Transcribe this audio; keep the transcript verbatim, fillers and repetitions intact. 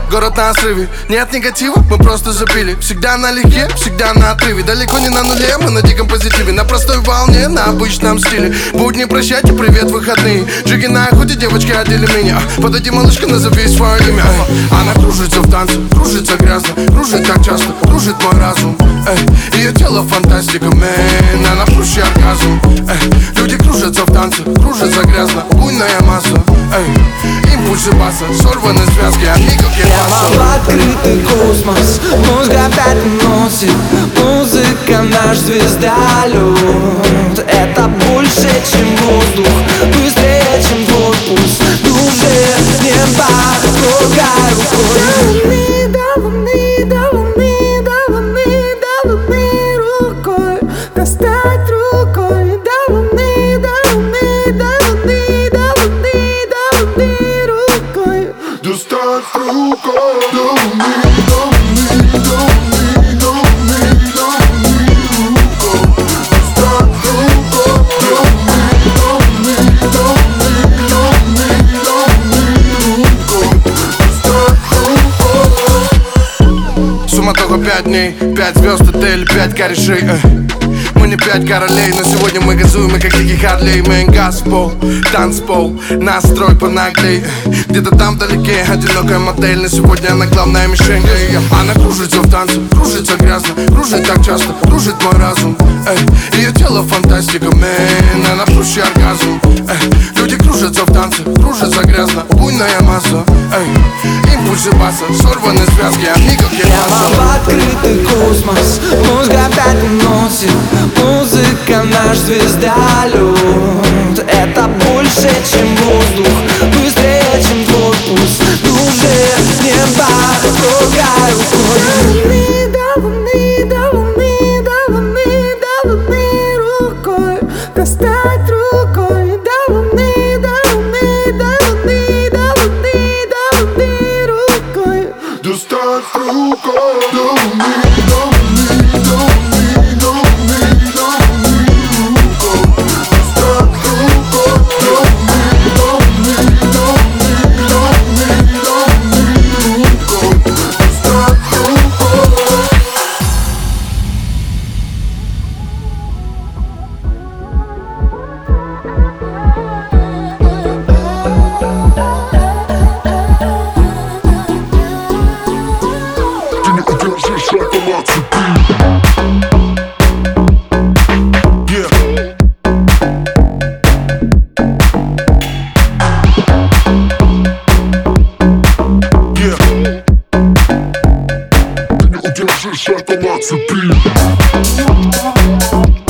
город на срыве. Нет негатива, мы просто запили. Всегда налегке, всегда на отрыве. Далеко не на нуле, мы на диком позитиве. На простой волне, на обычном стиле. Будни прощайте, привет, выходные. Джиги на охоте, девочки одели меня. Подойди, малышка, назови свое имя. Она кружится в танце, кружится грязно. Кружит так часто, кружит мой разум. Эй, ее тело фантастика, мэн. Она пуще оргазм. Эй, люди кружатся в танце, кружится грязно. Буйная масса, эй, импульсы баса, сорваны связки, они как Прямо в открытый космос мозг опять уносит. Музыка наш звездолет. Это больше, чем воздух, быстрее, чем твой пульс. Душе небо трогай рукой. До луны, до луны, до луны, до луны рукой. Достать рукой. До луны, до луны, до луны, до луны, до луны рукой. Достать рукой. До луны, до луны, до луны, до луны, до луны рукой. Достать рукой. До луны, до луны, до луны, до луны, до луны рукой. Достать рукой. Суматоха пять дней, пять звезд, отель, пять корешей, э. Мы не пять королей, но сегодня мы газуем, мы как дикий Харлей. Мэн, газ в пол, танцпол, настрой понаглей. Где-то там вдалеке одинокая модель, но сегодня она главная мишень. Она кружится в танце, кружится грязно. Кружит так часто, кружит мой разум. Эй, ее тело фантастика, мэн. Она пуще оргазм. Эй, люди кружатся в танце, кружится грязно. Буйная масса, эй, импульсы баса, сорваны связки, они как Прямо в открытый космос мозг опять уносит. Музыка наш звездолет. Это больше, чем воздух, быстрее, чем твой пульс. Душе небо трогай рукой. До луны, до луны, до луны, до луны рукой. Достать рукой. До луны, до луны, до луны, до луны, до луны рукой. Достать рукой. До луны, до луны, до луны, до луны, до луны рукой. Достать рукой. До луны, до луны, до луны, до луны, до луны рукой. Достать рукой. Ты не удержишь это от цепи. Yeah. Yeah. Ты не удержишь это от цепи.